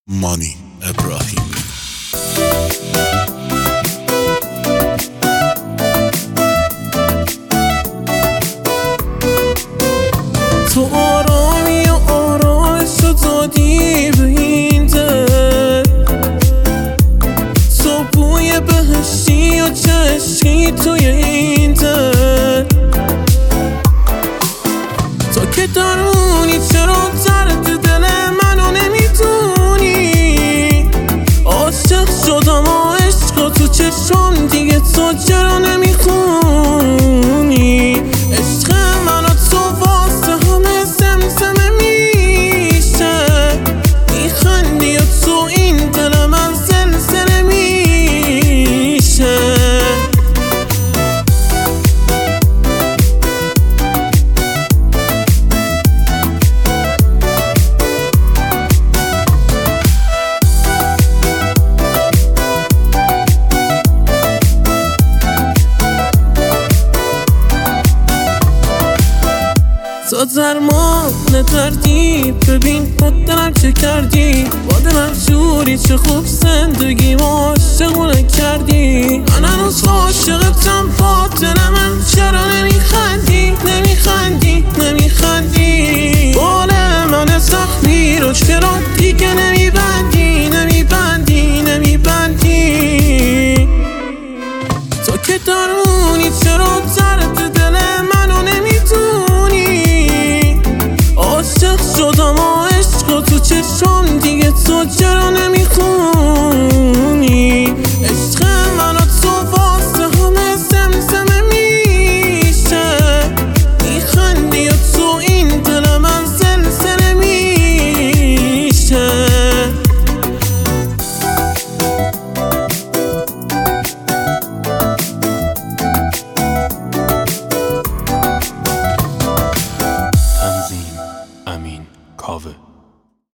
مانی ابراهیمی. تو آرامی و آرامش رو دادی به این دل، تو بوی بهشتی و چشکی توی این دل. تو که درونی چرا درد دل منو نمیدونی؟ عاشق شدم و عشق تو چشم دیگه تو چرا نمیخونی؟ عشق من و تو واسه همه زمزمه میشه، میخندی و تو این دل من زلزله میشه. تو درمان دردی، ببین خود دلم چه کردی با دلم جوری، چه خوب زندگی ما عاشقونه کردی. من هنوز عاشقتم، با دل من چرا نمیخندی؟ بال من زخمی رو چرا دیگه نمیبندی؟ تو که درونی چرا درد دل منو نمیدونی؟ عاشق شدم و عشق تو چشم دیگه تو چرا نمیخونی؟ عشق من و تو واسه همه زمزمه میشه، میخندی و تو این دل من زلزله میشه. تنظیم امین کاوه.